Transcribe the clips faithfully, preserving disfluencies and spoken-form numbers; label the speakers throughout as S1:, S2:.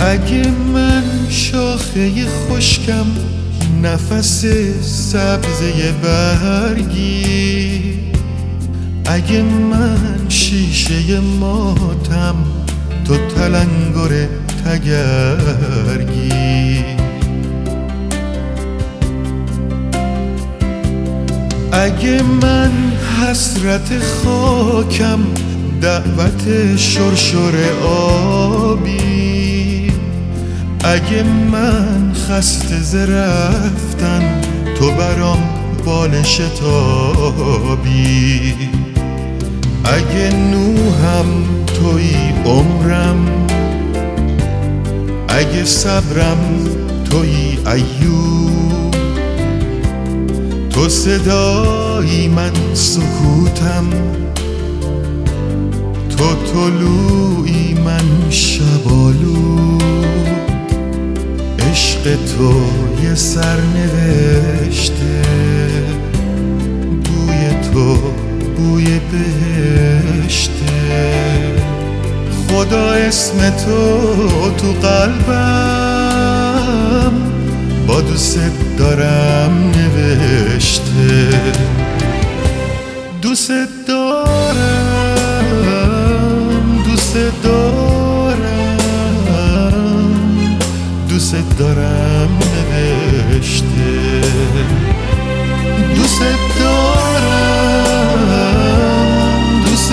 S1: اگه من شاخه خشکم، نفس سبزه برگی، اگه من شیشه ماتم، تو تلنگر تگرگی، اگه من حسرت خاکم، دعوت شرشر آبی، اگه من خسته ز رفتن، تو برام بال شتابی، اگه نوحم توی عمرم، اگه صبرم توی ایوب، تو صدایی من سکوتم، تو طلوعی من شبالود، عشق تو یه سرنوشته، بوی تو بوی بهشته، خدا اسم تو تو قلبم، با دوست دارم نوشته، دوست دارم، دوست دارم، دوست دارم نوشته، دوست دارم، دوست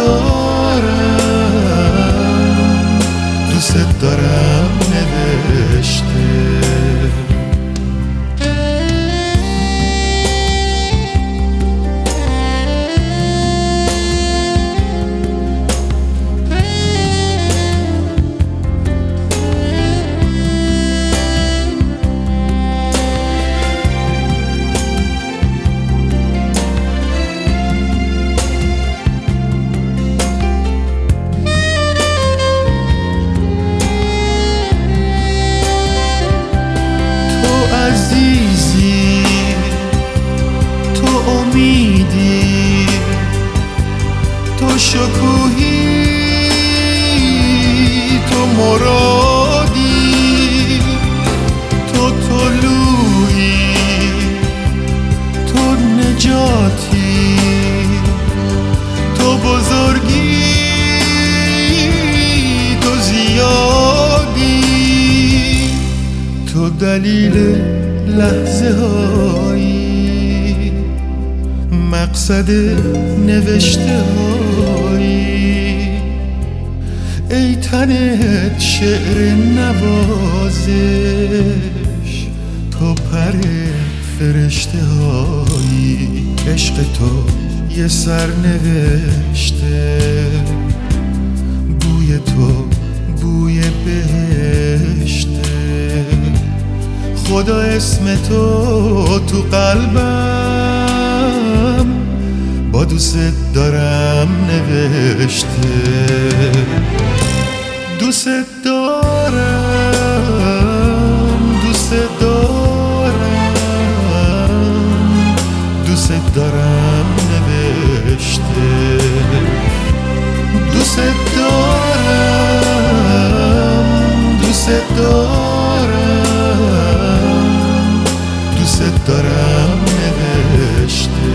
S1: دارم، دوست دارم نوشته. عزیزی تو امیدی، تو شکوهی، تو مرادی، تو طلوعی، تو نجاتی، تو بزرگی، تو زیادی، تو دلیل لحظه هایی، مقصد نوشته هایی، ای تنت شعر نوازش، تو پر فرشته هایی، عشق تو یه سرنوشته، بوی تو بوی بهشته، خدا اسم تو تو قلبم، با دوست دارم نوشته، دوست دارم، دوست دارم، دوست دارم نوشته، دوست دارم، دوست دارم، دوست دارم نوشته.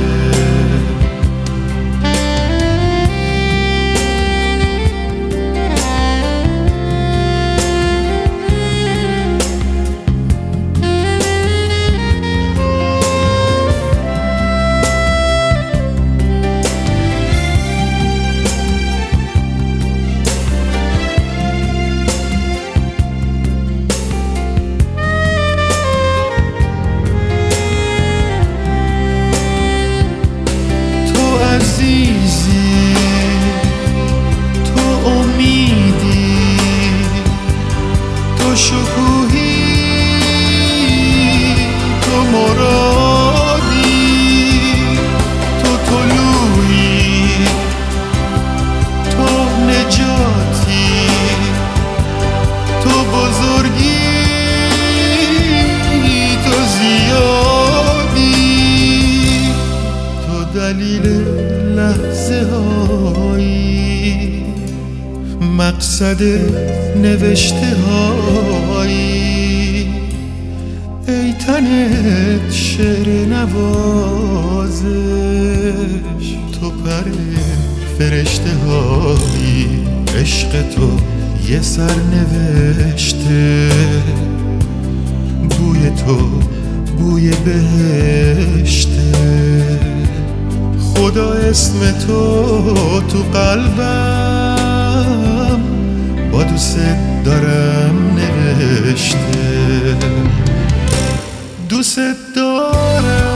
S1: عزیزی تو امیدی، تو شکوهی، تو مرادی، تو طلوعی، تو نجاتی، تو بزرگی، تو زیادی، تو دلیل لحظه هایی، مقصد نوشته هایی، ای تنت شعر نوازش، تو پر فرشته هایی، عشق تو یه سر نوشته، بوی تو بوی بهشته، خدا اسم تو تو قلبم با دوست دارم نوشته، دوست دارم.